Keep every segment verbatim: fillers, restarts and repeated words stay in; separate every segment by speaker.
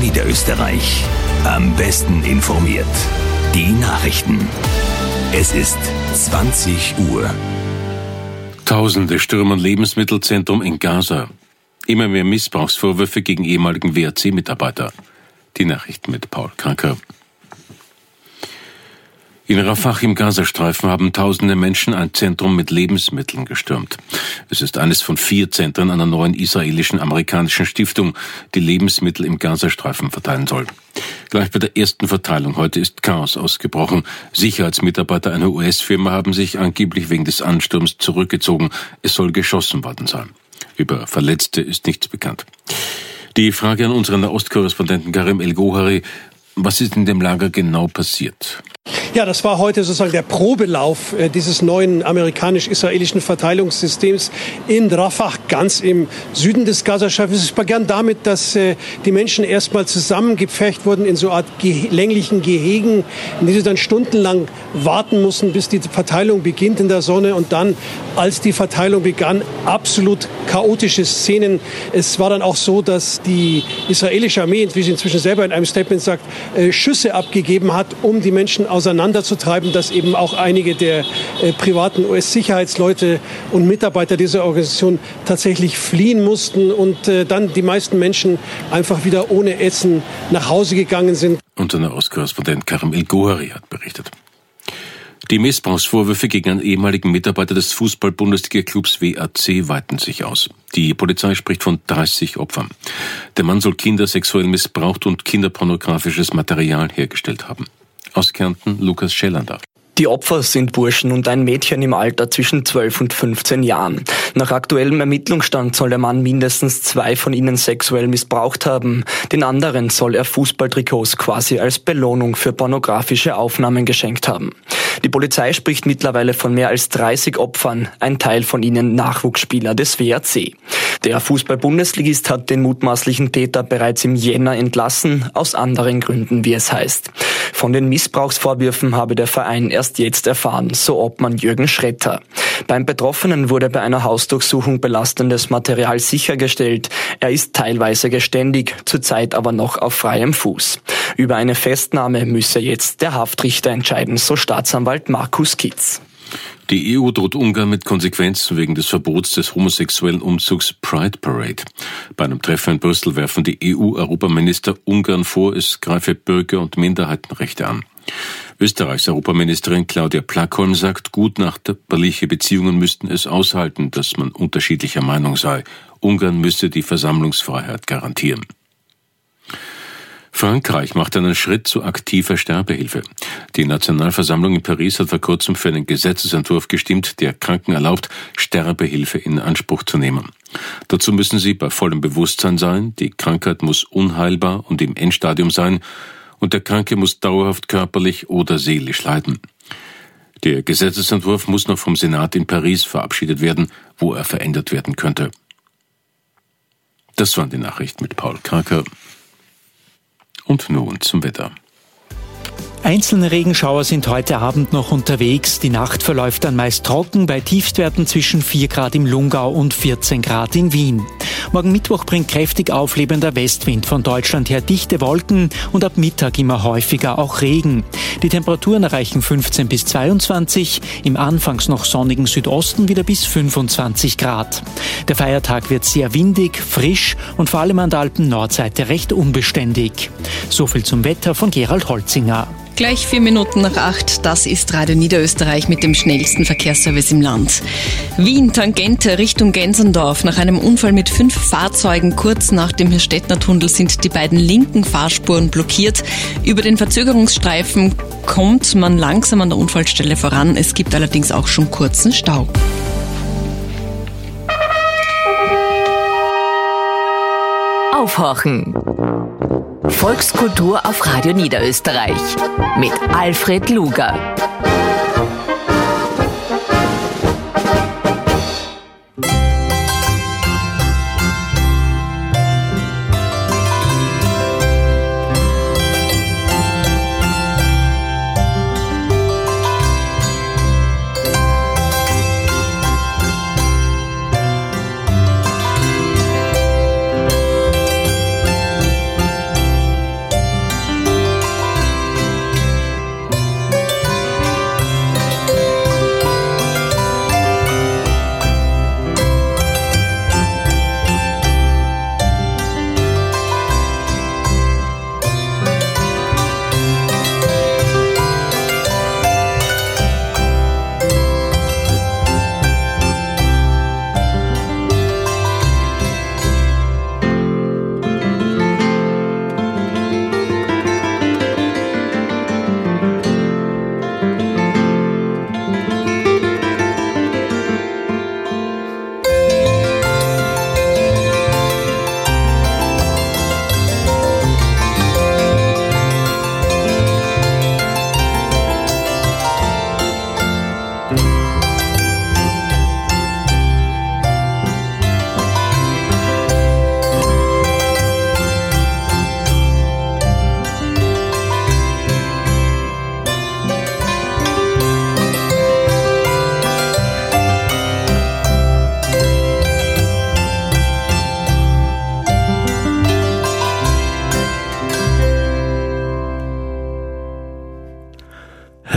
Speaker 1: Niederösterreich. Am besten informiert. Die Nachrichten. Es ist zwanzig Uhr.
Speaker 2: Tausende stürmen Lebensmittelzentrum in Gaza. Immer mehr Missbrauchsvorwürfe gegen ehemaligen W A C-Mitarbeiter. Die Nachrichten mit Paul Kranker. In Rafah im Gazastreifen haben tausende Menschen ein Zentrum mit Lebensmitteln gestürmt. Es ist eines von vier Zentren einer neuen israelischen amerikanischen Stiftung, die Lebensmittel im Gazastreifen verteilen soll. Gleich bei der ersten Verteilung heute ist Chaos ausgebrochen. Sicherheitsmitarbeiter einer U S-Firma haben sich angeblich wegen des Ansturms zurückgezogen. Es soll geschossen worden sein. Über Verletzte ist nichts bekannt. Die Frage an unseren Nahostkorrespondenten Karim El-Gohari: Was ist in dem Lager genau passiert?
Speaker 3: Ja, das war heute sozusagen der Probelauf äh, dieses neuen amerikanisch-israelischen Verteilungssystems in Rafah, ganz im Süden des Gazastreifens. Es begann damit, dass äh, die Menschen erstmal zusammengepfercht wurden in so einer Art ge- länglichen Gehegen, in die sie dann stundenlang warten mussten, bis die Verteilung beginnt in der Sonne. Und dann, als die Verteilung begann, absolut chaotische Szenen. Es war dann auch so, dass die israelische Armee, wie sie inzwischen selber in einem Statement sagt, äh, Schüsse abgegeben hat, um die Menschen auseinanderzutreiben, dass eben auch einige der äh, privaten U S-Sicherheitsleute und Mitarbeiter dieser Organisation tatsächlich fliehen mussten und äh, dann die meisten Menschen einfach wieder ohne Essen nach Hause gegangen sind.
Speaker 2: Unser Nahostkorrespondent Karim El-Gohari hat berichtet. Die Missbrauchsvorwürfe gegen einen ehemaligen Mitarbeiter des Fußball-Bundesliga-Clubs W A C weiten sich aus. Die Polizei spricht von dreißig Opfern. Der Mann soll Kinder sexuell missbraucht und kinderpornografisches Material hergestellt haben. Aus Kärnten, Lukas Schellander.
Speaker 4: Die Opfer sind Burschen und ein Mädchen im Alter zwischen zwölf und fünfzehn Jahren. Nach aktuellem Ermittlungsstand soll der Mann mindestens zwei von ihnen sexuell missbraucht haben. Den anderen soll er Fußballtrikots quasi als Belohnung für pornografische Aufnahmen geschenkt haben. Die Polizei spricht mittlerweile von mehr als dreißig Opfern, ein Teil von ihnen Nachwuchsspieler des W A C. Der Fußball-Bundesligist hat den mutmaßlichen Täter bereits im Jänner entlassen, aus anderen Gründen, wie es heißt. Von den Missbrauchsvorwürfen habe der Verein erst jetzt erfahren, so Obmann Jürgen Schretter. Beim Betroffenen wurde bei einer Hausdurchsuchung belastendes Material sichergestellt. Er ist teilweise geständig, zurzeit aber noch auf freiem Fuß. Über eine Festnahme müsse jetzt der Haftrichter entscheiden, so Staatsanwalt Markus Kitz.
Speaker 2: Die E U droht Ungarn mit Konsequenzen wegen des Verbots des homosexuellen Umzugs Pride Parade. Bei einem Treffen in Brüssel werfen die E U-Europaminister Ungarn vor, es greife Bürger- und Minderheitenrechte an. Österreichs Europaministerin Claudia Plackholm sagt, gutnachbarliche Beziehungen müssten es aushalten, dass man unterschiedlicher Meinung sei. Ungarn müsse die Versammlungsfreiheit garantieren. Frankreich macht einen Schritt zu aktiver Sterbehilfe. Die Nationalversammlung in Paris hat vor kurzem für einen Gesetzesentwurf gestimmt, der Kranken erlaubt, Sterbehilfe in Anspruch zu nehmen. Dazu müssen sie bei vollem Bewusstsein sein, die Krankheit muss unheilbar und im Endstadium sein und der Kranke muss dauerhaft körperlich oder seelisch leiden. Der Gesetzesentwurf muss noch vom Senat in Paris verabschiedet werden, wo er verändert werden könnte. Das waren die Nachrichten mit Paul Kranker. Und nun zum Wetter.
Speaker 5: Einzelne Regenschauer sind heute Abend noch unterwegs. Die Nacht verläuft dann meist trocken bei Tiefstwerten zwischen vier Grad im Lungau und vierzehn Grad in Wien. Morgen Mittwoch bringt kräftig auflebender Westwind von Deutschland her dichte Wolken und ab Mittag immer häufiger auch Regen. Die Temperaturen erreichen fünfzehn bis zweiundzwanzig, im anfangs noch sonnigen Südosten wieder bis fünfundzwanzig Grad. Der Feiertag wird sehr windig, frisch und vor allem an der Alpen-Nordseite recht unbeständig. So viel zum Wetter von Gerald Holzinger.
Speaker 6: Gleich vier Minuten nach acht, das ist Radio Niederösterreich mit dem schnellsten Verkehrsservice im Land. Wien, Tangente Richtung Gensendorf. Nach einem Unfall mit fünf Fahrzeugen kurz nach dem Hirstettner-Tunnel sind die beiden linken Fahrspuren blockiert. Über den Verzögerungsstreifen kommt man langsam an der Unfallstelle voran. Es gibt allerdings auch schon kurzen Stau.
Speaker 7: Aufhorchen. Volkskultur auf Radio Niederösterreich mit Alfred Luger.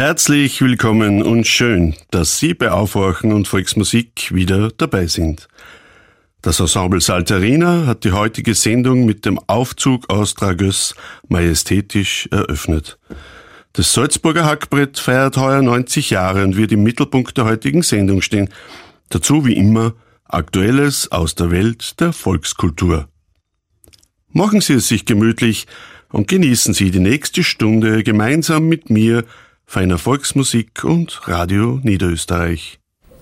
Speaker 8: Herzlich willkommen und schön, dass Sie bei Aufwachen und Volksmusik wieder dabei sind. Das Ensemble Saltarina hat die heutige Sendung mit dem Aufzug aus Dragös majestätisch eröffnet. Das Salzburger Hackbrett feiert heuer neunzig Jahre und wird im Mittelpunkt der heutigen Sendung stehen. Dazu wie immer Aktuelles aus der Welt der Volkskultur. Machen Sie es sich gemütlich und genießen Sie die nächste Stunde gemeinsam mit mir, feiner Volksmusik und Radio Niederösterreich.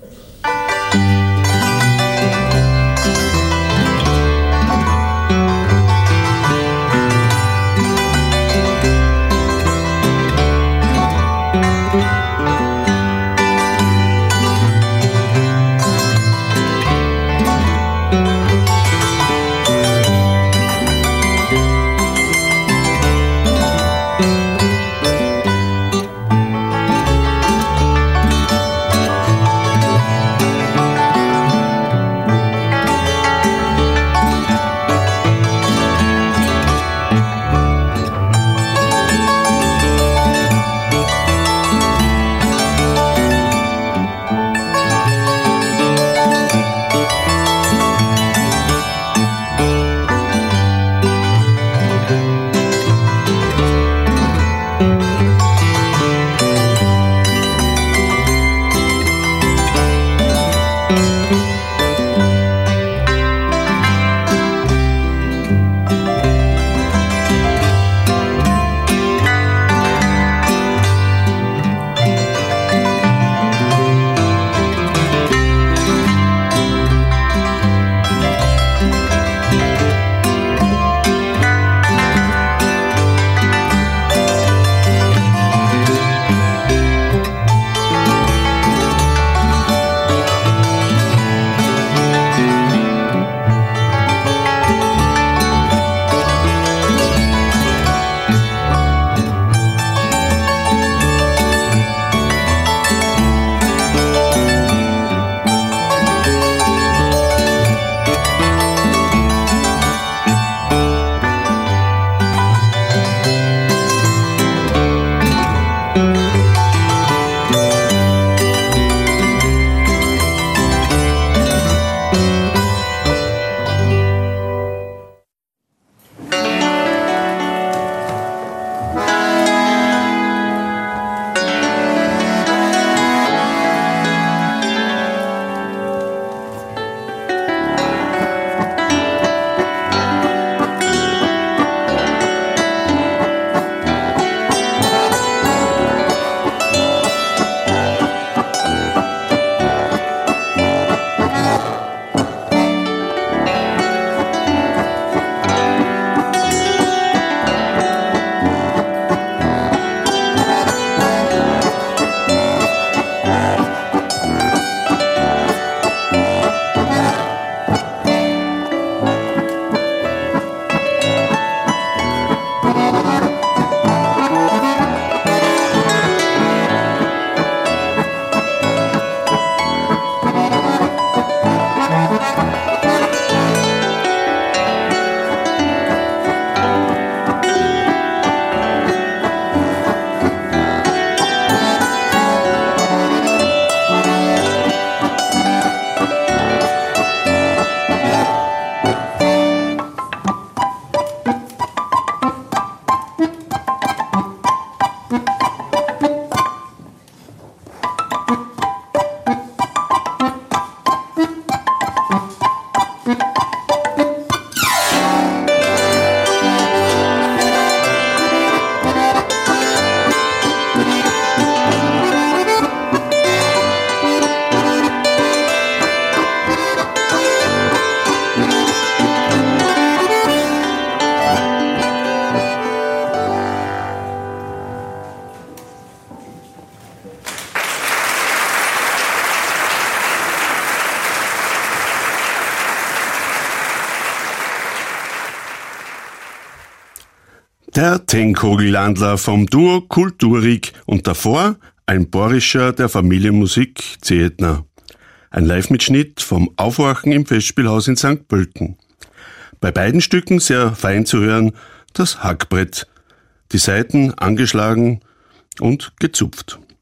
Speaker 8: Der Tenkogellandler vom Duo Kulturik und davor ein Borischer der Familienmusik Zehetner. Ein Live-Mitschnitt vom Aufwachen im Festspielhaus in Sankt Pölten. Bei beiden Stücken sehr fein zu hören das Hackbrett, die Saiten angeschlagen und gezupft.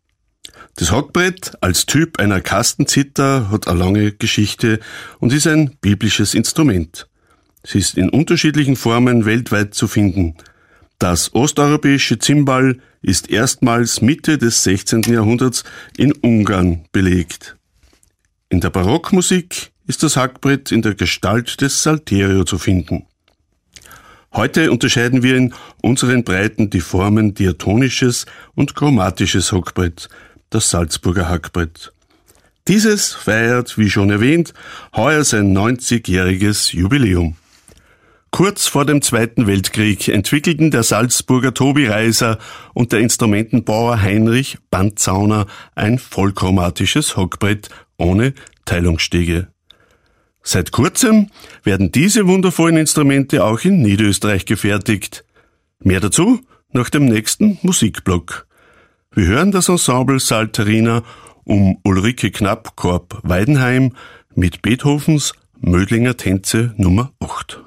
Speaker 8: Das Hackbrett als Typ einer Kastenzither hat eine lange Geschichte und ist ein biblisches Instrument. Sie ist in unterschiedlichen Formen weltweit zu finden. Das osteuropäische Zimbal ist erstmals Mitte des sechzehnten Jahrhunderts in Ungarn belegt. In der Barockmusik ist das Hackbrett in der Gestalt des Salterio zu finden. Heute unterscheiden wir in unseren Breiten die Formen diatonisches und chromatisches Hackbrett, das Salzburger Hackbrett. Dieses feiert, wie schon erwähnt, heuer sein neunzigjähriges Jubiläum. Kurz vor dem Zweiten Weltkrieg entwickelten der Salzburger Tobi Reiser und der Instrumentenbauer Heinrich Bandzauner ein vollchromatisches Hackbrett ohne Teilungsstege. Seit kurzem werden diese wundervollen Instrumente auch in Niederösterreich gefertigt. Mehr dazu nach dem nächsten Musikblock. Wir hören das Ensemble Salterina um Ulrike Knapp-Korb-Weidenheim mit Beethovens Mödlinger Tänze Nummer acht.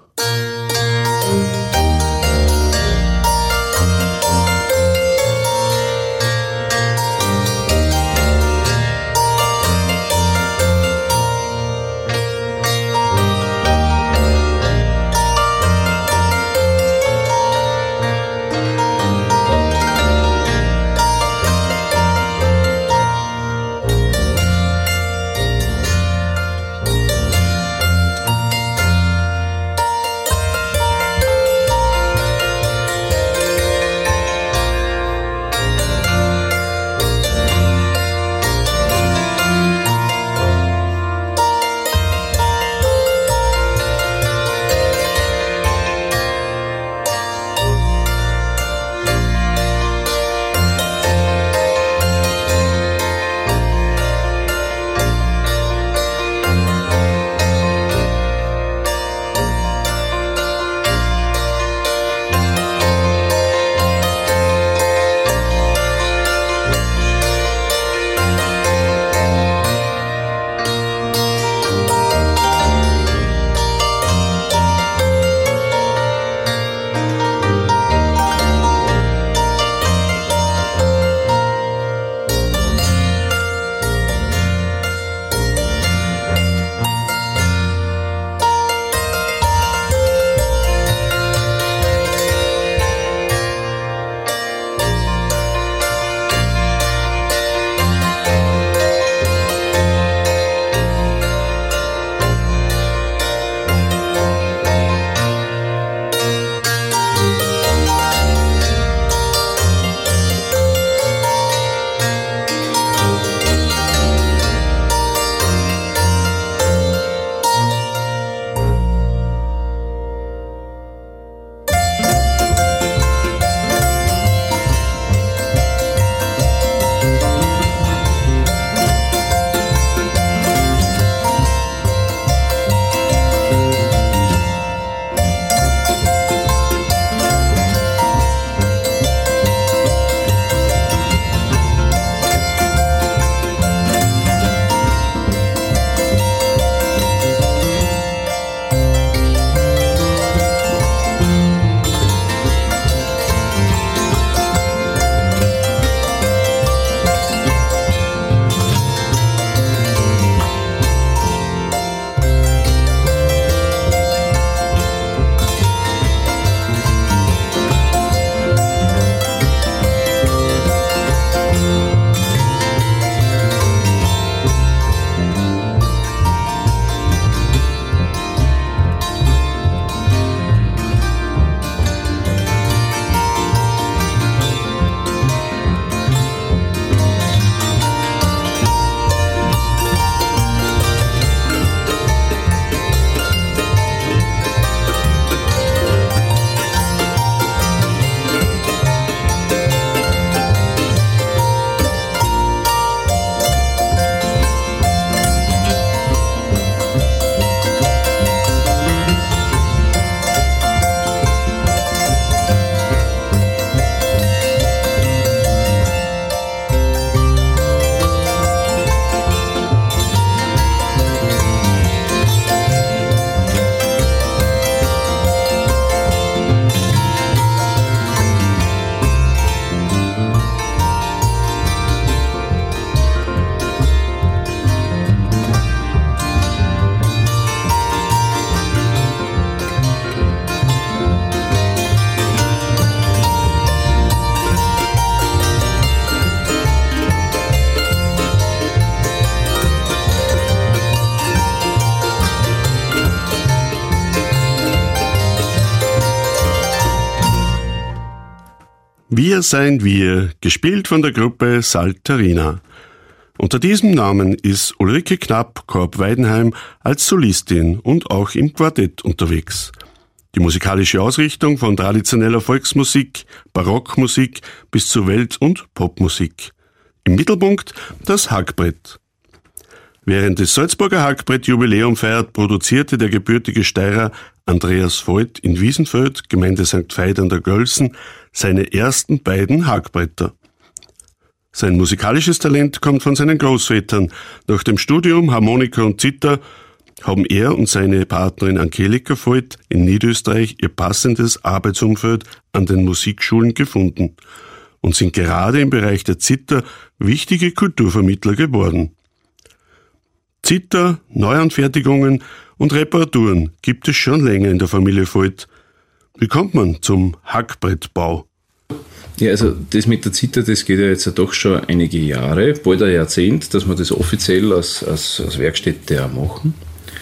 Speaker 8: Wir seien wir, gespielt von der Gruppe Salterina. Unter diesem Namen ist Ulrike Knapp-Korb-Weidenheim als Solistin und auch im Quartett unterwegs. Die musikalische Ausrichtung von traditioneller Volksmusik, Barockmusik bis zu Welt- und Popmusik. Im Mittelpunkt das Hackbrett. Während des Salzburger Hackbrett-Jubiläum feiert, produzierte der gebürtige Steirer Andreas Voigt in Wiesenfeld, Gemeinde Sankt Veit an der Gölsen, seine ersten beiden Hackbretter. Sein musikalisches Talent kommt von seinen Großvätern. Nach dem Studium Harmonika und Zither haben er und seine Partnerin Angelika Voigt in Niederösterreich ihr passendes Arbeitsumfeld an den Musikschulen gefunden und sind gerade im Bereich der Zither wichtige Kulturvermittler geworden. Zither, Neuanfertigungen und Reparaturen gibt es schon länger in der Familie Voigt. Wie kommt man zum Hackbrettbau?
Speaker 9: Ja, also das mit der Zither, das geht ja jetzt ja doch schon einige Jahre, bald ein Jahrzehnt, dass wir das offiziell als, als, als Werkstätte auch machen.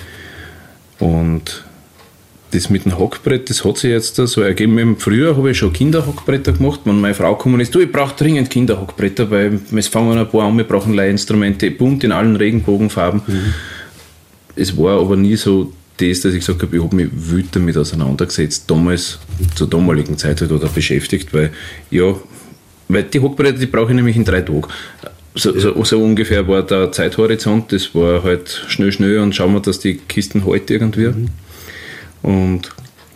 Speaker 9: Und das mit dem Hackbrett, das hat sich jetzt da so ergeben. Im Frühjahr habe ich schon Kinderhackbretter gemacht, wenn meine Frau gekommen ist, du, ich brauche dringend Kinderhackbretter, weil es fangen ein paar an, wir brauchen Leihinstrumente, bunt in allen Regenbogenfarben. Mhm. Es war aber nie so das, dass ich gesagt habe, ich habe mich wild damit auseinandergesetzt, damals, zur damaligen Zeit halt oder beschäftigt, weil, ja, weil die Hackbretter, die brauche ich nämlich in drei Tagen. So, ja. so, so ungefähr war der Zeithorizont, das war halt schnell, schnell und schauen wir, dass die Kisten halt irgendwie. Mhm. Und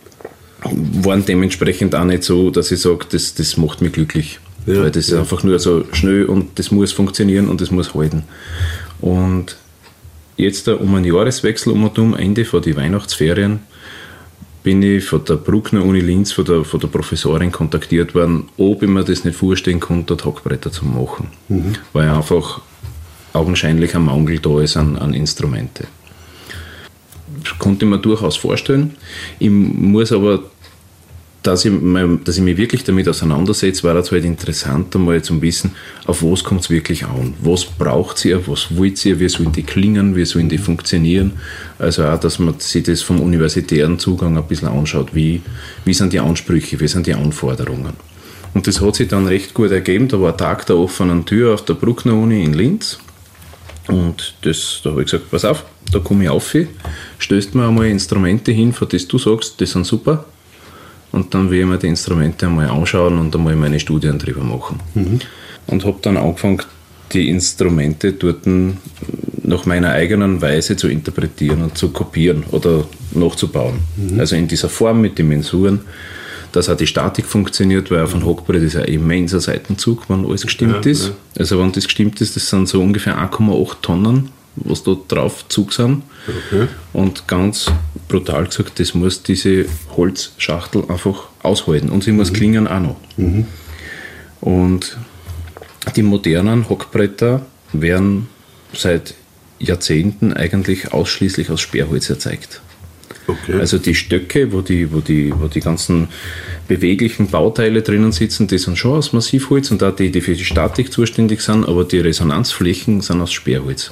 Speaker 9: waren dementsprechend auch nicht so, dass ich sage, das, das macht mich glücklich. Ja, weil das ja. ist einfach nur so schnell und das muss funktionieren und das muss halten. Und jetzt um einen Jahreswechsel um und um, Ende von den Weihnachtsferien, bin ich von der Bruckner Uni Linz, von der, von der Professorin kontaktiert worden, ob ich mir das nicht vorstellen konnte, dort Hackbretter zu machen. Mhm. Weil einfach augenscheinlich ein Mangel da ist an, an Instrumente. Konnte ich mir durchaus vorstellen. Ich muss aber, dass ich, mein, dass ich mich wirklich damit auseinandersetze, war das halt interessant, einmal zu wissen, auf was kommt es wirklich an. Was braucht ihr, was wollt ihr, wie sollen die klingen, wie sollen die funktionieren. Also auch, dass man sich das vom universitären Zugang ein bisschen anschaut, wie, wie sind die Ansprüche, wie sind die Anforderungen. Und das hat sich dann recht gut ergeben. Da war ein Tag der offenen Tür auf der Bruckner Uni in Linz. Und das, da habe ich gesagt, pass auf, da komme ich auf, stößt mir einmal Instrumente hin, von denen du sagst, die sind super. Und dann will ich mir die Instrumente einmal anschauen und einmal meine Studien drüber machen. Mhm. Und habe dann angefangen, die Instrumente dort nach meiner eigenen Weise zu interpretieren und zu kopieren oder nachzubauen. Mhm. Also in dieser Form mit den Mensuren, dass auch die Statik funktioniert, weil auf einem Hackbrett ist ein immenser Seitenzug, wenn alles gestimmt ja, ist. Ja. Also wenn das gestimmt ist, das sind so ungefähr eins Komma acht Tonnen, was da drauf Zug sind. Okay. Und ganz brutal gesagt, das muss diese Holzschachtel einfach aushalten. Und sie muss mhm. klingen auch noch. Mhm. Und die modernen Hackbretter werden seit Jahrzehnten eigentlich ausschließlich aus Sperrholz erzeugt. Okay. Also die Stöcke, wo die, wo, die, wo die ganzen beweglichen Bauteile drinnen sitzen, die sind schon aus Massivholz und auch die, die für die Statik zuständig sind, aber die Resonanzflächen sind aus Sperrholz.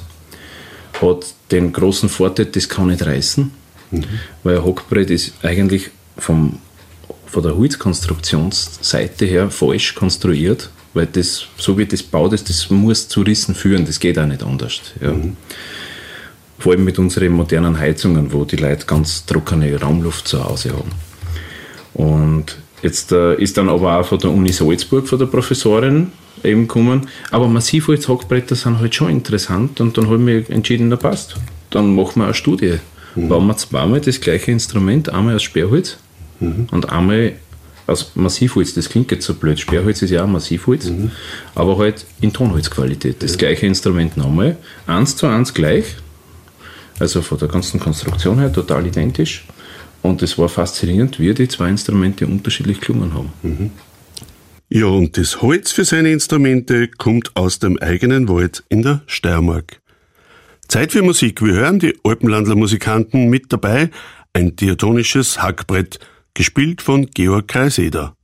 Speaker 9: Hat den großen Vorteil, das kann nicht reißen, mhm. weil ein Hackbrett ist eigentlich vom, von der Holzkonstruktionsseite her falsch konstruiert, weil das, so wie das baut ist, das muss zu Rissen führen, das geht auch nicht anders. Ja. Mhm. Vor allem mit unseren modernen Heizungen, wo die Leute ganz trockene Raumluft zu Hause haben. Und jetzt äh, ist dann aber auch von der Uni Salzburg, von der Professorin eben gekommen, aber Massivholz-Hackbretter sind halt schon interessant und dann habe ich mich entschieden, da passt. Dann machen wir eine Studie. Mhm. Bauen wir zweimal das gleiche Instrument, einmal aus Sperrholz mhm. und einmal aus Massivholz. Das klingt jetzt so blöd. Sperrholz ist ja auch Massivholz, mhm. aber halt in Tonholzqualität. Das ja. gleiche Instrument nochmal, eins zu eins gleich. Also von der ganzen Konstruktion her total identisch. Und es war faszinierend, wie die zwei Instrumente unterschiedlich gelungen haben.
Speaker 8: Mhm. Ja, und das Holz für seine Instrumente kommt aus dem eigenen Wald in der Steiermark. Zeit für Musik. Wir hören die Alpenlandler Musikanten mit dabei. Ein diatonisches Hackbrett, gespielt von Georg Kreiseder.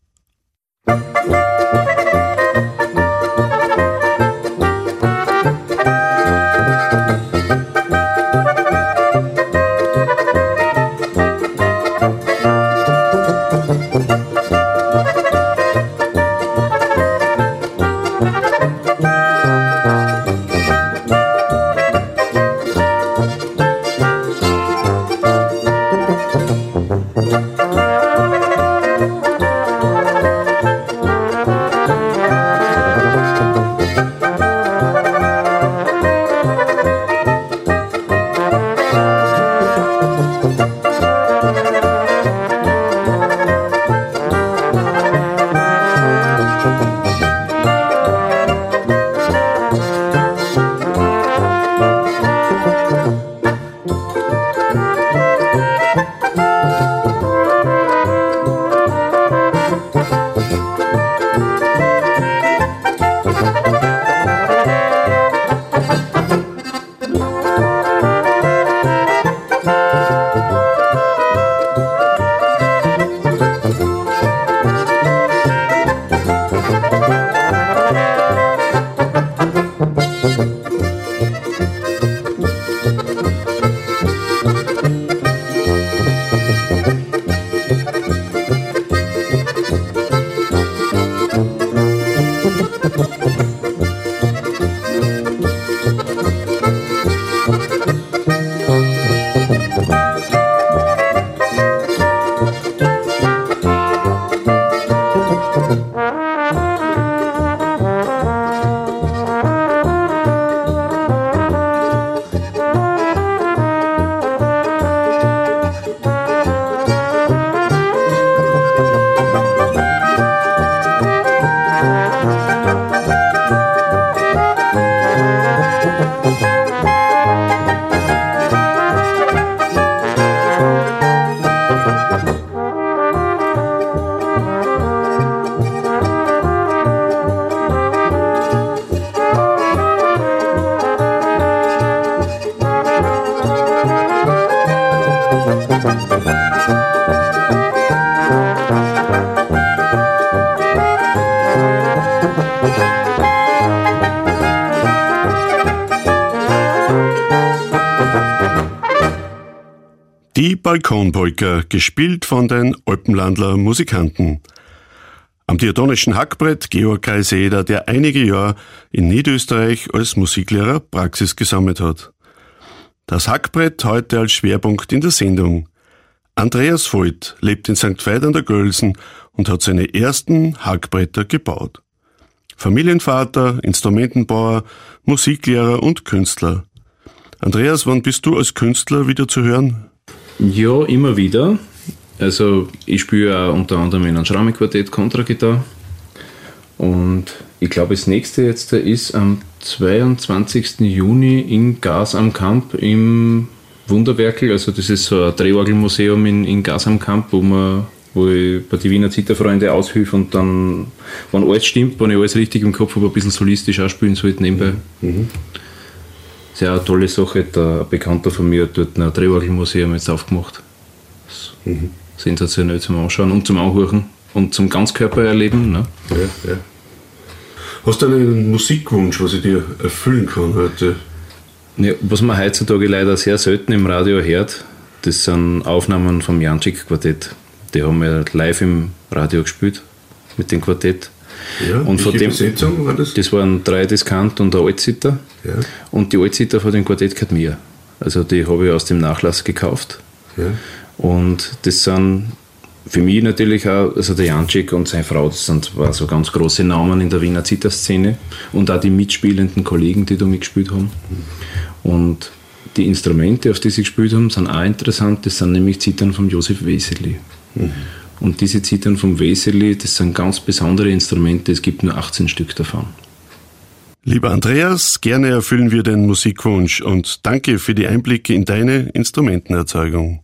Speaker 8: Die Balkonpolka, gespielt von den Alpenlandler Musikanten. Am diatonischen Hackbrett Georg Kreiseder, der einige Jahre in Niederösterreich als Musiklehrer Praxis gesammelt hat. Das Hackbrett heute als Schwerpunkt in der Sendung. Andreas Voigt lebt in Sankt Veit an der Gölsen und hat seine ersten Hackbretter gebaut. Familienvater, Instrumentenbauer, Musiklehrer und Künstler. Andreas, wann bist du als Künstler wieder zu hören?
Speaker 9: Ja, immer wieder. Also ich spiele auch unter anderem in einem Schramme-Quartett Kontragitarre. Und ich glaube, das nächste jetzt ist am zweiundzwanzigsten Juni in Gas am Kamp im Wunderwerkel. Also das ist so ein Drehorgelmuseum in, in Gas am Kamp, wo man wo ich bei die Wiener Zitterfreunde aushilfe und dann, wenn alles stimmt, wenn ich alles richtig im Kopf habe, ein bisschen solistisch auch spielen sollte nebenbei. Mhm. Das ist ja eine tolle Sache. Der, ein Bekannter von mir hat dort ein Drehorgelmuseum jetzt aufgemacht. Mhm. Sensationell zum Anschauen und zum Anhören und zum Ganzkörper erleben. Ne?
Speaker 8: Ja, ja. Hast du einen Musikwunsch, was ich dir erfüllen kann heute?
Speaker 9: Ja, was man heutzutage leider sehr selten im Radio hört, das sind Aufnahmen vom Janczyk-Quartett. Die haben wir live im Radio gespielt mit dem Quartett.
Speaker 8: Ja,
Speaker 9: und von dem,
Speaker 8: Besetzung war das?
Speaker 9: Das waren drei Diskant und ein Altzither. Ja. Und die Altzither von dem Quartett gehört mir. Also die habe ich aus dem Nachlass gekauft. Ja. Und das sind für mich natürlich auch, also der Janczyk und seine Frau, das sind zwar so ganz große Namen in der Wiener Zitherszene und auch die mitspielenden Kollegen, die da mitgespielt haben. Mhm. Und die Instrumente, auf die sie gespielt haben, sind auch interessant. Das sind nämlich Zithern von Josef Weseli. Mhm. Und diese Zithern vom Weseli, das sind ganz besondere Instrumente. Es gibt nur achtzehn Stück davon.
Speaker 8: Lieber Andreas, gerne erfüllen wir den Musikwunsch und danke für die Einblicke in deine Instrumentenerzeugung.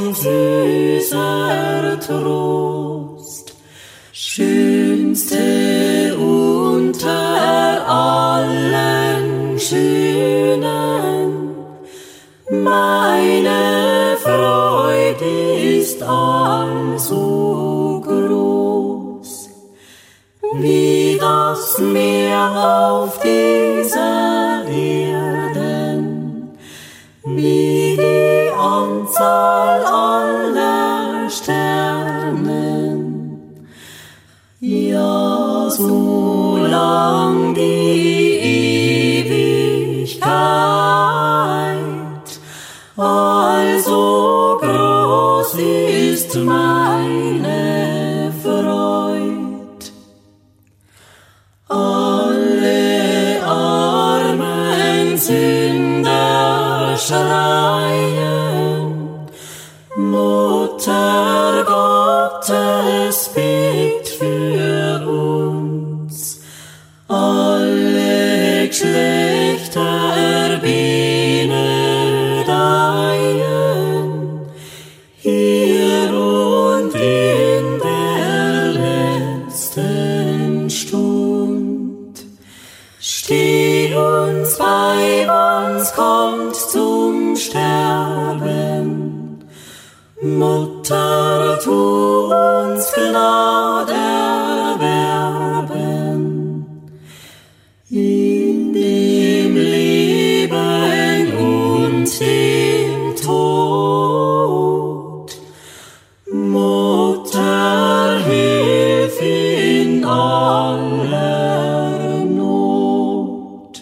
Speaker 10: ganz süßer Trost, schönste unter allen Schönen, meine Freude ist also groß, wie das Meer auf dieser Erden, wie die Anzahl aller Sternen. Ja, solang die Ewigkeit also groß ist meine Freud. Alle armen Sünder schreien, Mutter Gottes, bitt für uns. Alle Geschlechter benedien, hier und in der letzten Stund. Steh uns bei, wann's kommt zum Sterben. Mutter, tu uns Gnade erwerben. In dem Leben und dem Tod. Mutter, hilf in aller Not.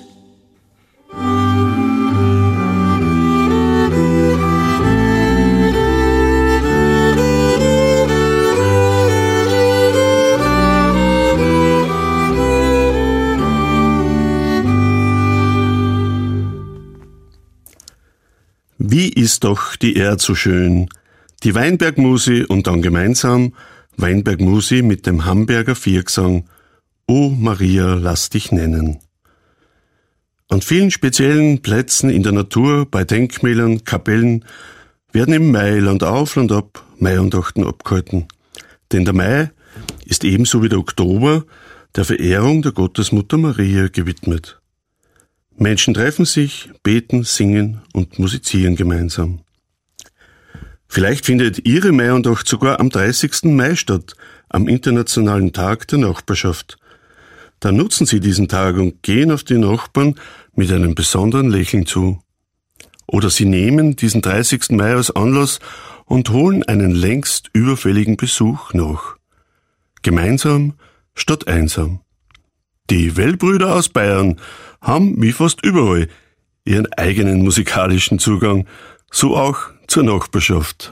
Speaker 8: Wie ist doch die Erd so schön? Die Weinbergmusi und dann gemeinsam Weinbergmusi mit dem Hamburger Viergesang O Maria, lass dich nennen. An vielen speziellen Plätzen in der Natur, bei Denkmälern, Kapellen, werden im Mai Land auf, Land ab Maiandachten abgehalten. Denn der Mai ist ebenso wie der Oktober der Verehrung der Gottesmutter Maria gewidmet. Menschen treffen sich, beten, singen und musizieren gemeinsam. Vielleicht findet Ihre Maiandacht sogar am dreißigsten Mai statt, am Internationalen Tag der Nachbarschaft. Dann nutzen Sie diesen Tag und gehen auf die Nachbarn mit einem besonderen Lächeln zu. Oder Sie nehmen diesen dreißigsten Mai als Anlass und holen einen längst überfälligen Besuch nach. Gemeinsam statt einsam. Die Wellbrüder aus Bayern haben, wie fast überall, ihren eigenen musikalischen Zugang, so auch zur Nachbarschaft.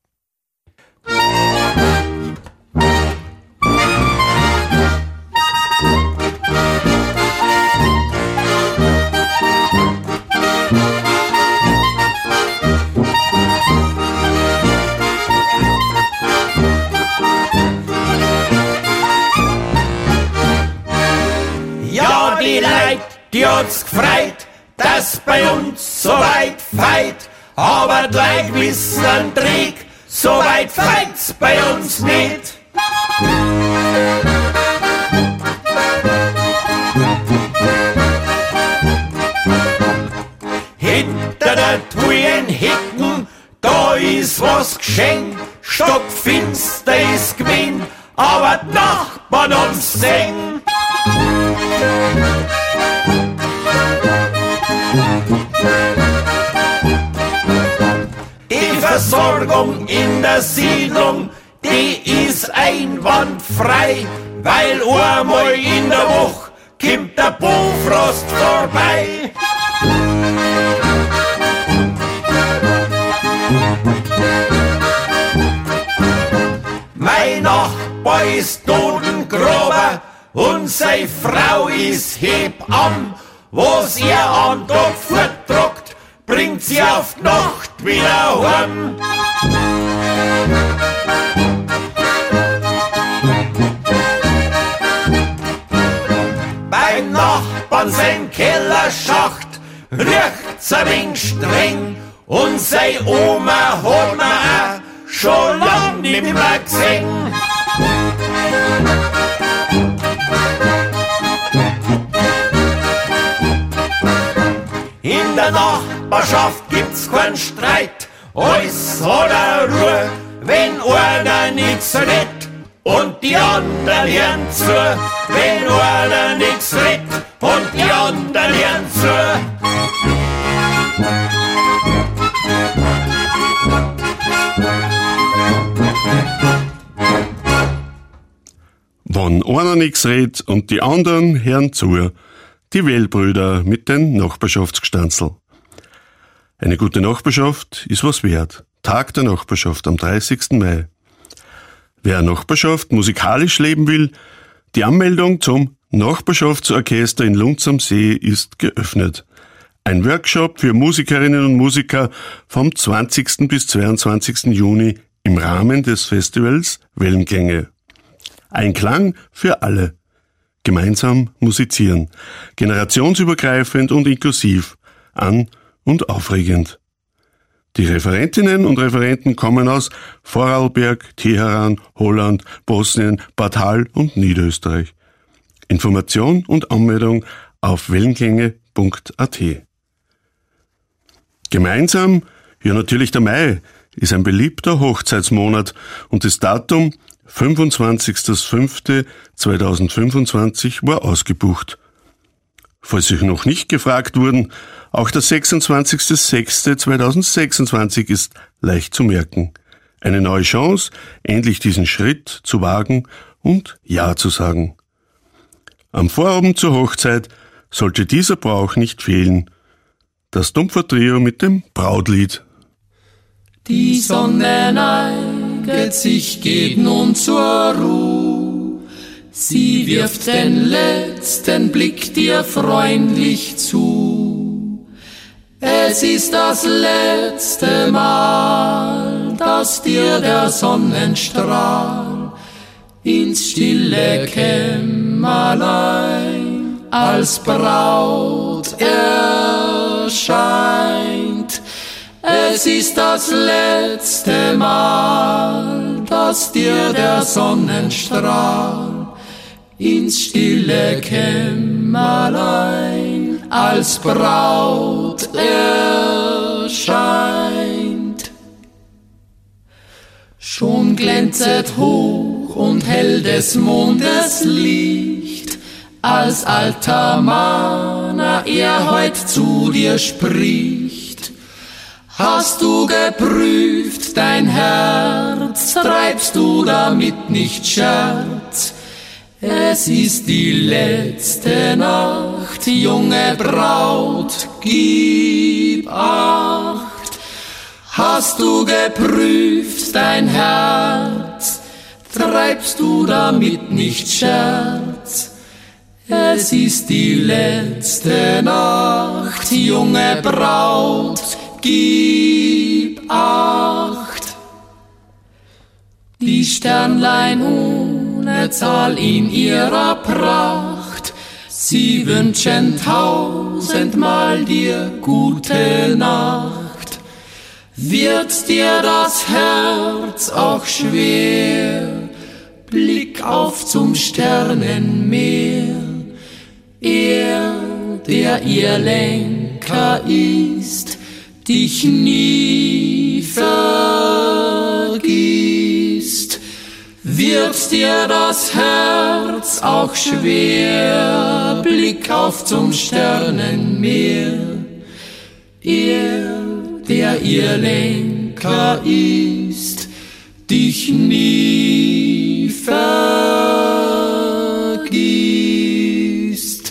Speaker 11: Ja, die Leid, die hat's gefreut, dass bei uns so weit feit, aber die Leid wissen an Trick, so weit feit's bei uns nicht. Hinter der Tuen Hecken, da ist was geschehen, stockfinster ist gewinn, aber die Nachbarn haben's sehen. Die Versorgung in der Siedlung, die ist einwandfrei, weil einmal in der Woche kommt der Bofrost vorbei. Mein Nachbar ist Totengrober und seine Frau ist Hebamm. Was ihr am Tag forttragt, bringt sie auf die Nacht wieder heim. Beim Nachbarn sein Kellerschacht riecht's ein wenig streng und seine Oma hat mir auch schon lang nimmer gesehen. In der Nachbarschaft gibt's keinen Streit, alles hat eine Ruhe, wenn einer nix redt und die anderen hören zu. Wenn einer nix redt und die anderen hören zu.
Speaker 8: Wenn einer nix redt und die anderen hören zu. Die Wellbrüder mit den Nachbarschaftsgstanzl. Eine gute Nachbarschaft ist was wert. Tag der Nachbarschaft am dreißigsten Mai. Wer Nachbarschaft musikalisch leben will, die Anmeldung zum Nachbarschaftsorchester in Lunz am See ist geöffnet. Ein Workshop für Musikerinnen und Musiker vom zwanzigsten bis zweiundzwanzigsten Juni im Rahmen des Festivals Wellenklänge. Ein Klang für alle. Gemeinsam musizieren. Generationsübergreifend und inklusiv. An- und aufregend. Die Referentinnen und Referenten kommen aus Vorarlberg, Teheran, Holland, Bosnien, Bad Hall und Niederösterreich. Information und Anmeldung auf wellenklänge punkt a t. Gemeinsam, ja natürlich der Mai, ist ein beliebter Hochzeitsmonat und das Datum fünfundzwanzigster fünfter zweitausendfünfundzwanzig war ausgebucht. Falls Sie noch nicht gefragt wurden, auch der sechsundzwanzigster sechster zweitausendsechsundzwanzig ist leicht zu merken. Eine neue Chance, endlich diesen Schritt zu wagen und Ja zu sagen. Am Vorabend zur Hochzeit sollte dieser Brauch nicht fehlen. Das Dumpfer-Trio mit dem Brautlied.
Speaker 10: Die Sonne neiget sich, geht nun zur Ruh. Sie wirft den letzten Blick dir freundlich zu. Es ist das letzte Mal, dass dir der Sonnenstrahl ins stille Kämmerlein als Braut erscheint. Es ist das letzte Mal, dass dir der Sonnenstrahl ins stille Kämmerlein als Braut erscheint. Schon glänzet hoch und hell des Mondes Licht, als alter Mahner er heut zu dir spricht. Hast du geprüft dein Herz, treibst du damit nicht Scherz? Es ist die letzte Nacht, junge Braut, gib Acht. Hast du geprüft dein Herz, treibst du damit nicht Scherz? Es ist die letzte Nacht, junge Braut, gib Acht. Die Sternlein ohne Zahl in ihrer Pracht, sie wünschen tausendmal dir gute Nacht. Wird dir das Herz auch schwer, Blick auf zum Sternenmeer. Er, der ihr Lenker ist, dich nie vergisst. Wird dir das Herz auch schwer, Blick auf zum Sternenmeer. Er, der ihr Lenker ist, dich nie vergisst.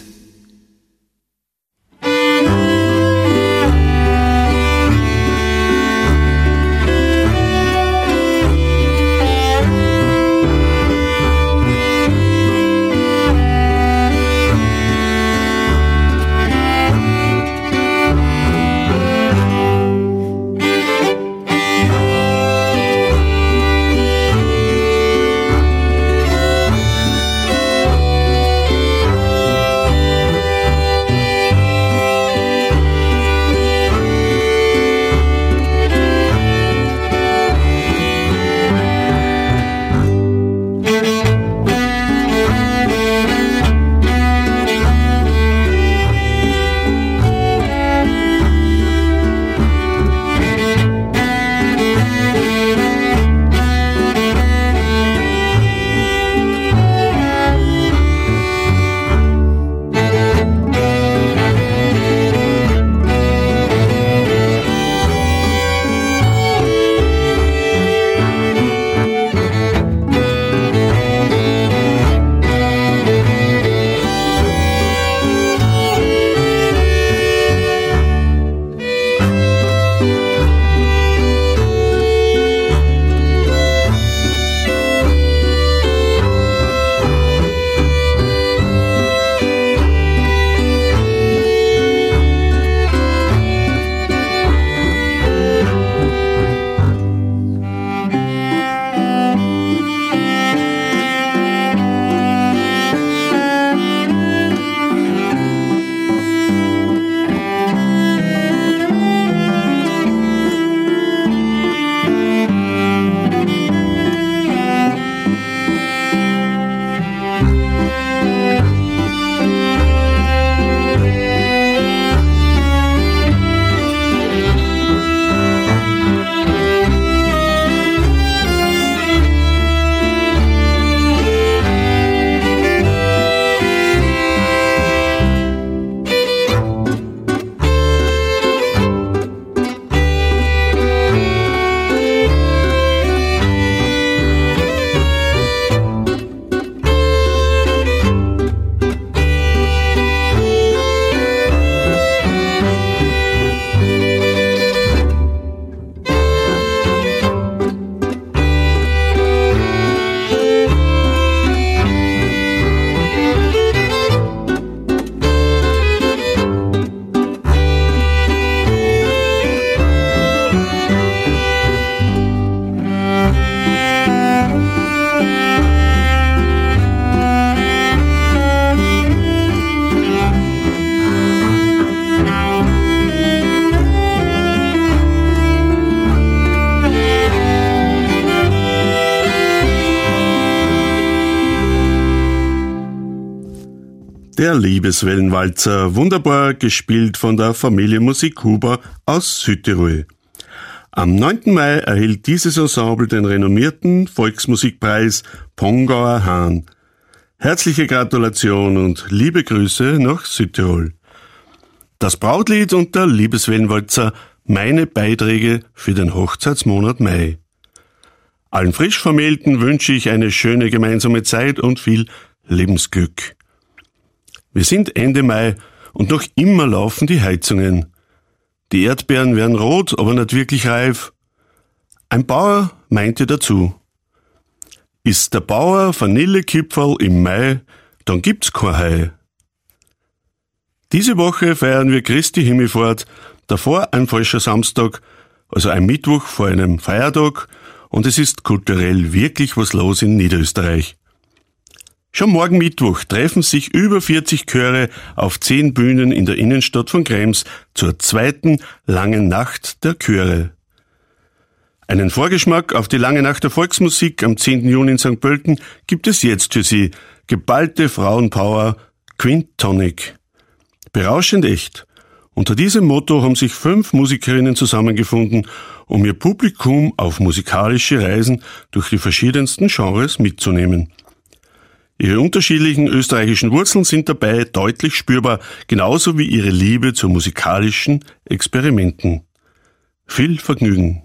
Speaker 8: Der Liebeswellenwalzer, wunderbar gespielt von der Familie Musikhuber aus Südtirol. Am neunten Mai erhielt dieses Ensemble den renommierten Volksmusikpreis Pongauer Hahn. Herzliche Gratulation und liebe Grüße nach Südtirol. Das Brautlied und der Liebeswellenwalzer, meine Beiträge für den Hochzeitsmonat Mai. Allen Frischvermählten wünsche ich eine schöne gemeinsame Zeit und viel Lebensglück. Wir sind Ende Mai und noch immer laufen die Heizungen. Die Erdbeeren werden rot, aber nicht wirklich reif. Ein Bauer meinte dazu: Ist der Bauer Vanillekipferl im Mai, dann gibt's kein Hai. Diese Woche feiern wir Christi Himmelfahrt, davor ein falscher Samstag, also ein Mittwoch vor einem Feiertag, und es ist kulturell wirklich was los in Niederösterreich. Schon morgen Mittwoch treffen sich über vierzig Chöre auf zehn Bühnen in der Innenstadt von Krems zur zweiten Langen Nacht der Chöre. Einen Vorgeschmack auf die Lange Nacht der Volksmusik am zehnten Juni in Sankt Pölten gibt es jetzt für Sie. Geballte Frauenpower, Quintonic. Berauschend echt. Unter diesem Motto haben sich fünf Musikerinnen zusammengefunden, um ihr Publikum auf musikalische Reisen durch die verschiedensten Genres mitzunehmen. Ihre unterschiedlichen österreichischen Wurzeln sind dabei deutlich spürbar, genauso wie ihre Liebe zu musikalischen Experimenten. Viel Vergnügen!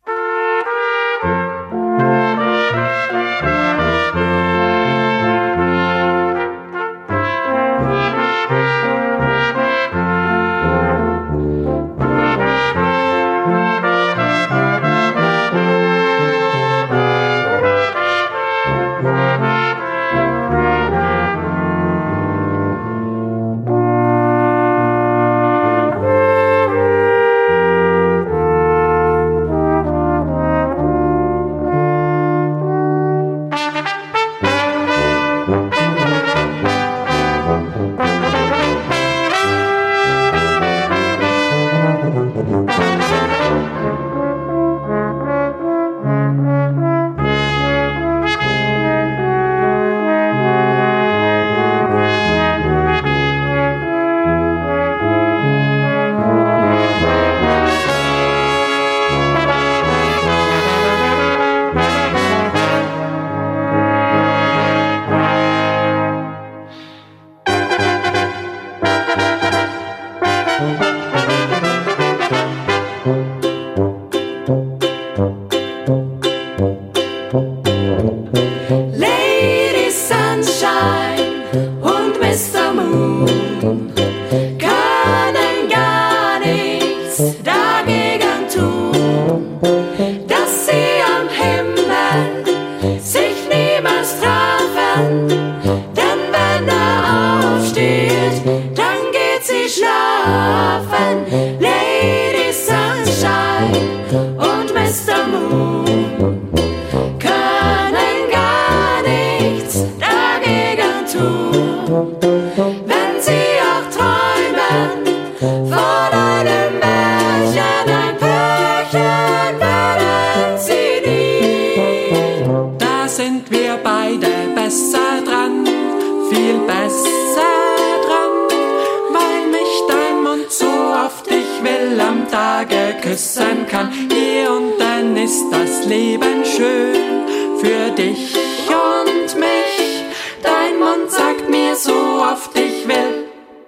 Speaker 10: Küssen kann, hier und dann ist das Leben schön für dich und mich. Dein Mund sagt mir so oft, ich will.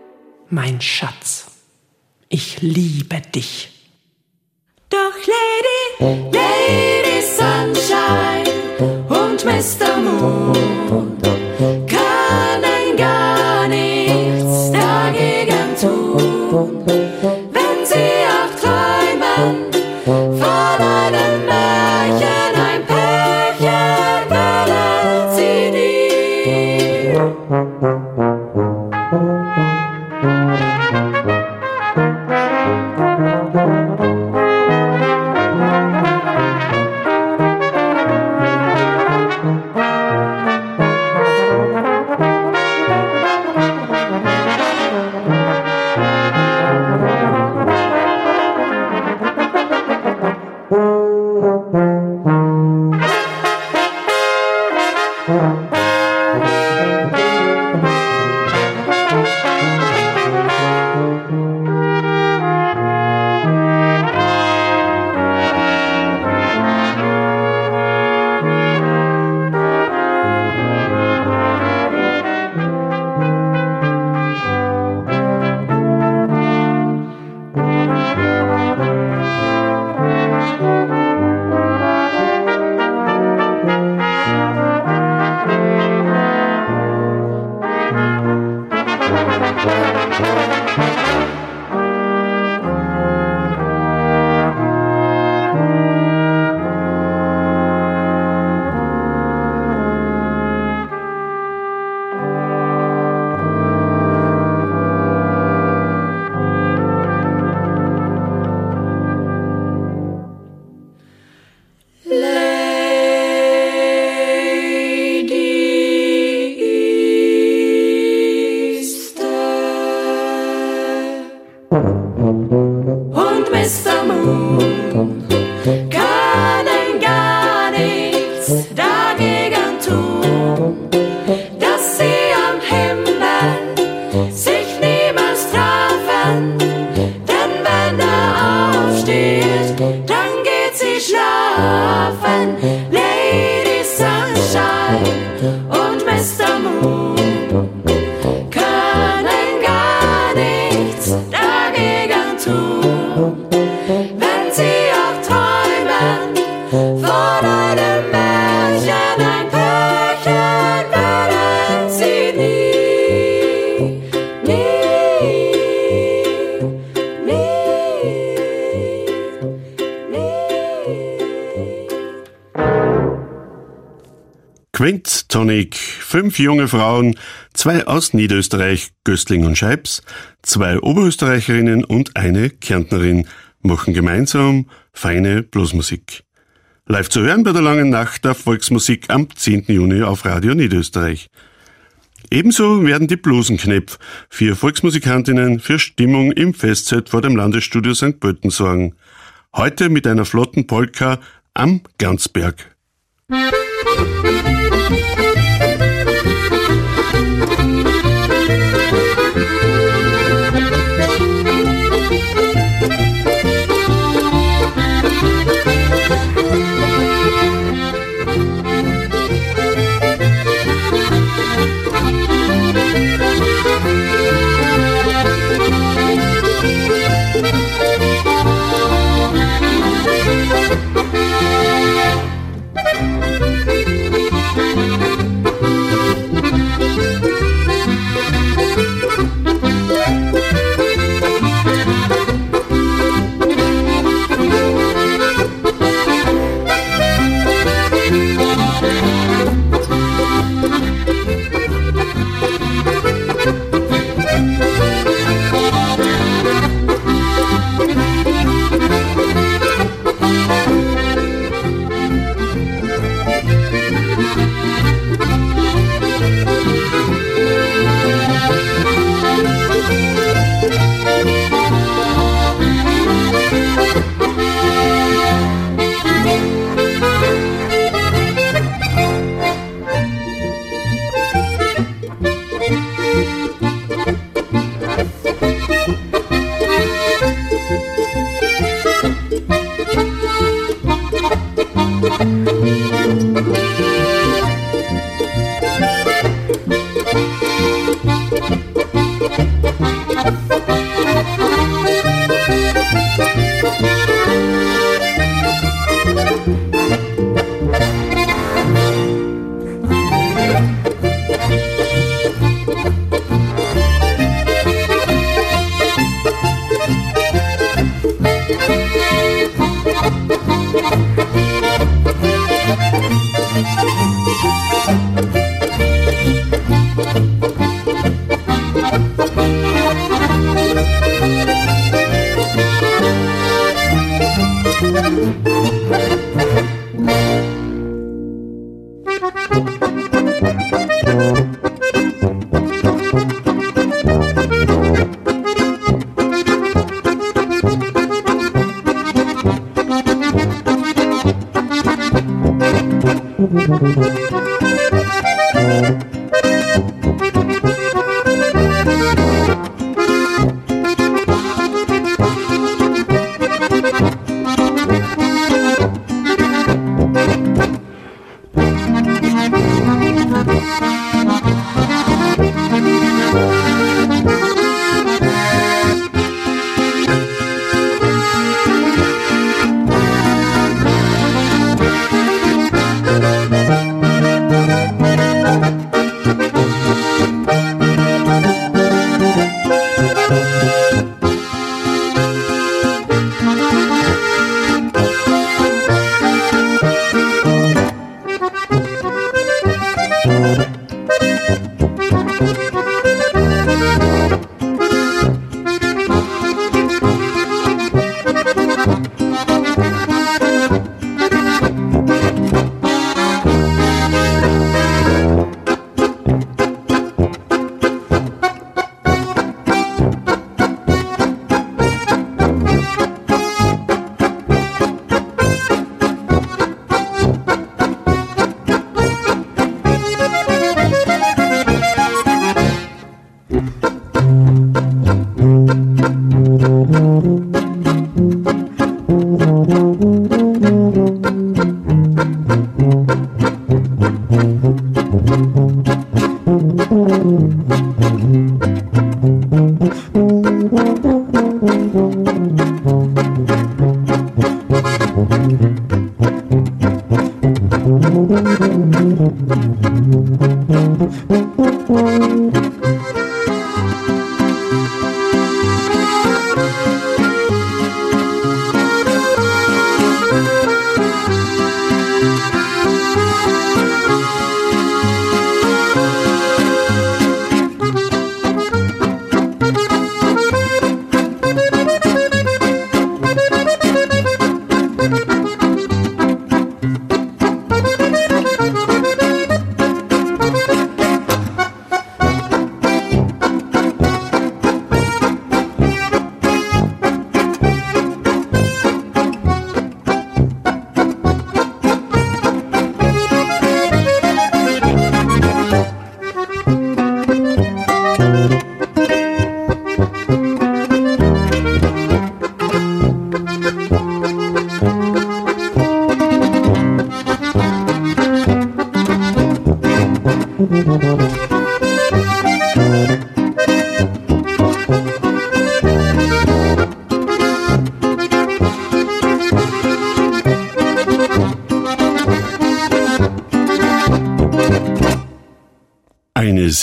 Speaker 12: Mein Schatz, ich liebe dich.
Speaker 10: Doch Lady, Lady Sunshine und Mister Moon können gar nichts dagegen tun, wenn sie auch träumen von einem Märchen, ein Pärchen werden sie nie.
Speaker 12: Musik
Speaker 10: tun, können gar nichts dagegen tun, dass sie am Himmel sich niemals trafen, denn wenn er aufsteht, dann geht sie schlafen. Lady Sunshine und Mister Moon können gar nichts dagegen tun, wenn sie auch träumen von einem Märchen, ein Pärchen werden sie nie, nie,
Speaker 8: Quint Tonic, fünf junge Frauen, zwei aus Niederösterreich, Göstling und Scheibs, zwei Oberösterreicherinnen und eine Kärntnerin machen gemeinsam feine Bluesmusik. Live zu hören bei der Langen Nacht der Volksmusik am zehnten Juni auf Radio Niederösterreich. Ebenso werden die Blusenknepf, vier Volksmusikantinnen, für Stimmung im Festzelt vor dem Landesstudio Sankt Pölten sorgen. Heute mit einer flotten Polka am Glanzberg.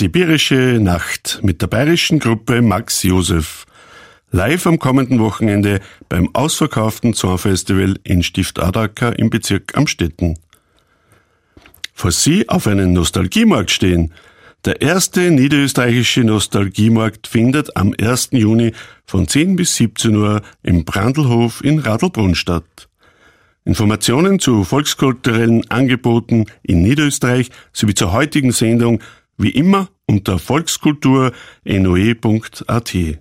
Speaker 8: Sibirische Nacht mit der bayerischen Gruppe Max Josef. Live am kommenden Wochenende beim ausverkauften Zornfestival in Stift Adacker im Bezirk Amstetten. Falls Sie auf einen Nostalgiemarkt stehen, der erste niederösterreichische Nostalgiemarkt findet am ersten Juni von zehn bis siebzehn Uhr im Brandlhof in Radlbrunn statt. Informationen zu volkskulturellen Angeboten in Niederösterreich sowie zur heutigen Sendung wie immer unter volkskultur punkt n o e punkt a t.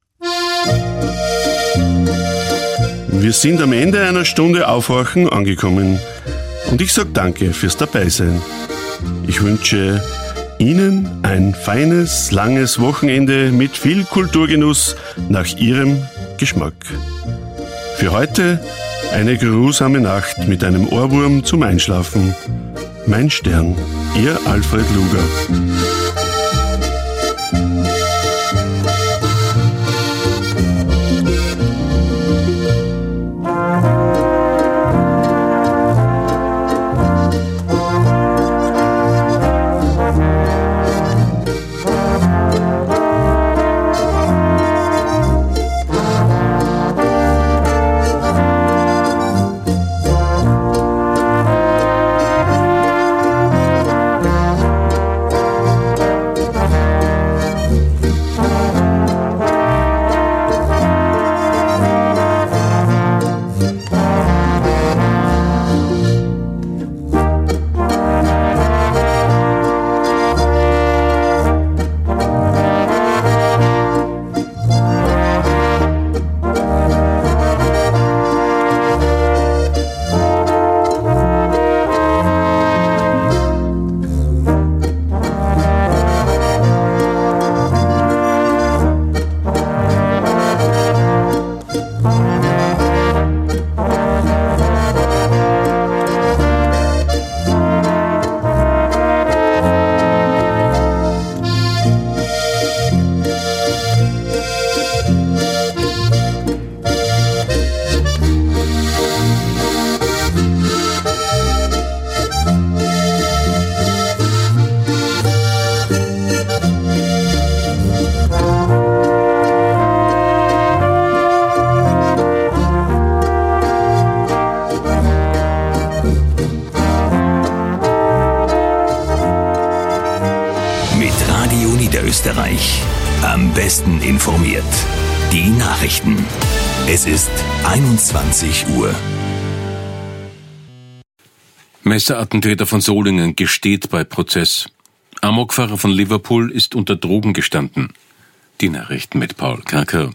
Speaker 8: Wir sind am Ende einer Stunde Aufwachen angekommen und ich sage danke fürs Dabeisein. Ich wünsche Ihnen ein feines, langes Wochenende mit viel Kulturgenuss nach Ihrem Geschmack. Für heute eine geruhsame Nacht mit einem Ohrwurm zum Einschlafen. Mein Stern, Ihr Alfred Luger.
Speaker 1: Österreich. Am besten informiert. Die Nachrichten. Es ist einundzwanzig Uhr.
Speaker 2: Messerattentäter von Solingen gesteht bei Prozess. Amokfahrer von Liverpool ist unter Drogen gestanden. Die Nachrichten mit Paul Kerker.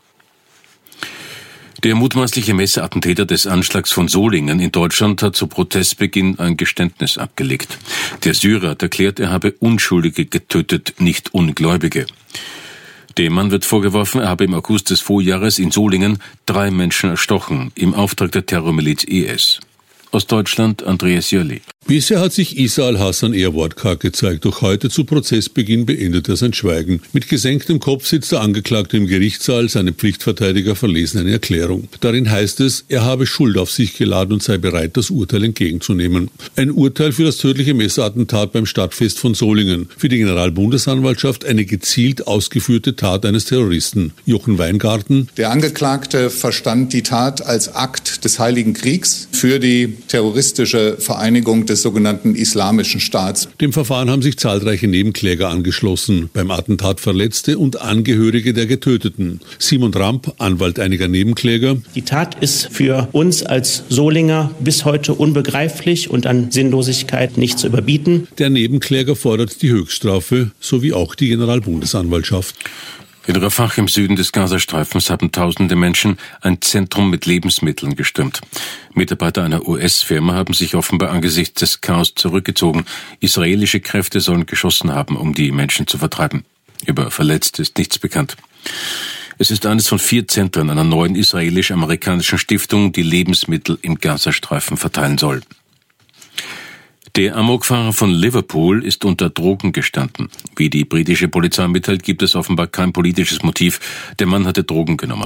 Speaker 2: Der mutmaßliche Messerattentäter des Anschlags von Solingen in Deutschland hat zu Prozessbeginn ein Geständnis abgelegt. Der Syrer hat erklärt, er habe Unschuldige getötet, nicht Ungläubige. Dem Mann wird vorgeworfen, er habe im August des Vorjahres in Solingen drei Menschen erstochen, im Auftrag der Terrormiliz I S. Aus Deutschland Andreas Jörli.
Speaker 13: Bisher hat sich Isa al-Hassan eher wortkarg gezeigt, doch heute zu Prozessbeginn beendet er sein Schweigen. Mit gesenktem Kopf sitzt der Angeklagte im Gerichtssaal, seine Pflichtverteidiger verlesen eine Erklärung. Darin heißt es, er habe Schuld auf sich geladen und sei bereit, das Urteil entgegenzunehmen. Ein Urteil für das tödliche Messerattentat beim Stadtfest von Solingen. Für die Generalbundesanwaltschaft eine gezielt ausgeführte Tat eines Terroristen. Jochen Weingarten.
Speaker 14: Der Angeklagte verstand die Tat als Akt des Heiligen Kriegs für die terroristische Vereinigung des sogenannten Islamischen Staats.
Speaker 13: Dem Verfahren haben sich zahlreiche Nebenkläger angeschlossen, beim Attentat Verletzte und Angehörige der Getöteten. Simon Ramp, Anwalt einiger Nebenkläger.
Speaker 15: Die Tat ist für uns als Solinger bis heute unbegreiflich und an Sinnlosigkeit nicht zu überbieten.
Speaker 13: Der Nebenkläger fordert die Höchststrafe, sowie auch die Generalbundesanwaltschaft.
Speaker 2: In Rafah im Süden des Gazastreifens haben tausende Menschen ein Zentrum mit Lebensmitteln gestürmt. Mitarbeiter einer U S-Firma haben sich offenbar angesichts des Chaos zurückgezogen. Israelische Kräfte sollen geschossen haben, um die Menschen zu vertreiben. Über Verletzte ist nichts bekannt. Es ist eines von vier Zentren einer neuen israelisch-amerikanischen Stiftung, die Lebensmittel im Gazastreifen verteilen soll. Der Amokfahrer von Liverpool ist unter Drogen gestanden. Wie die britische Polizei mitteilt, gibt es offenbar kein politisches Motiv. Der Mann hatte Drogen genommen.